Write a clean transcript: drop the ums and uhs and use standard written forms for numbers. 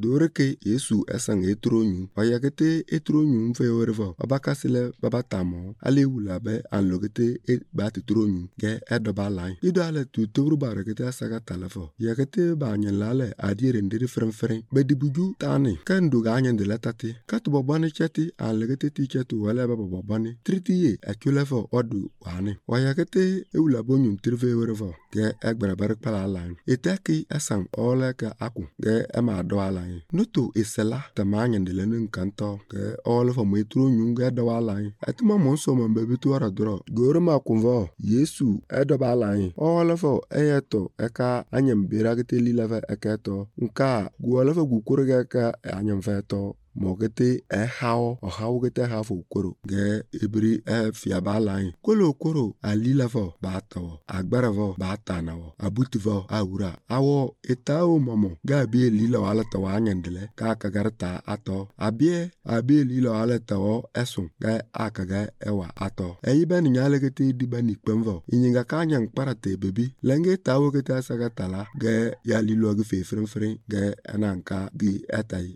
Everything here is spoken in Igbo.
doreke Yesu esang etronyu oyagete etronyu fe wervo obakasile babatamo alewula be anlogete bat tronyu ge edoba line idale tu tobru barakete asaga talafo yagete ba nyelale adiere ndiri frem bedibuju tani kendo ganyen de latati katubo bani cheti anlegete ti chetu wala baba bani tritiye akulefo odu wani oyagete ewula bonyun trife wervo ge egbere pala line eteki esang ole ka aku ge ema do line nuto isela tamanyen de lenen kanto ge ole fo metronyu ge do line atuma monso man bebitu ara dro gorma kunvo Yesu edoba line ole fo eyeto eka anyem biragete lilava eketo nka guole fo gukurge ka anyem feto mogete hao gete hafo koro ge ibri fiaba line kolo alilavo bato agbaravo batanawo abutivo awura awo etao momo gabi lila wala tawa nyandele ka kagarta ato abie lila wala tawo esun ga akaga ewa ato eyiben nyalegete dibani kpemvo inyinga kanyang parate bebi lenge tawo gete asaga tala ge ya lilo ge fe frem ge ananka gi etai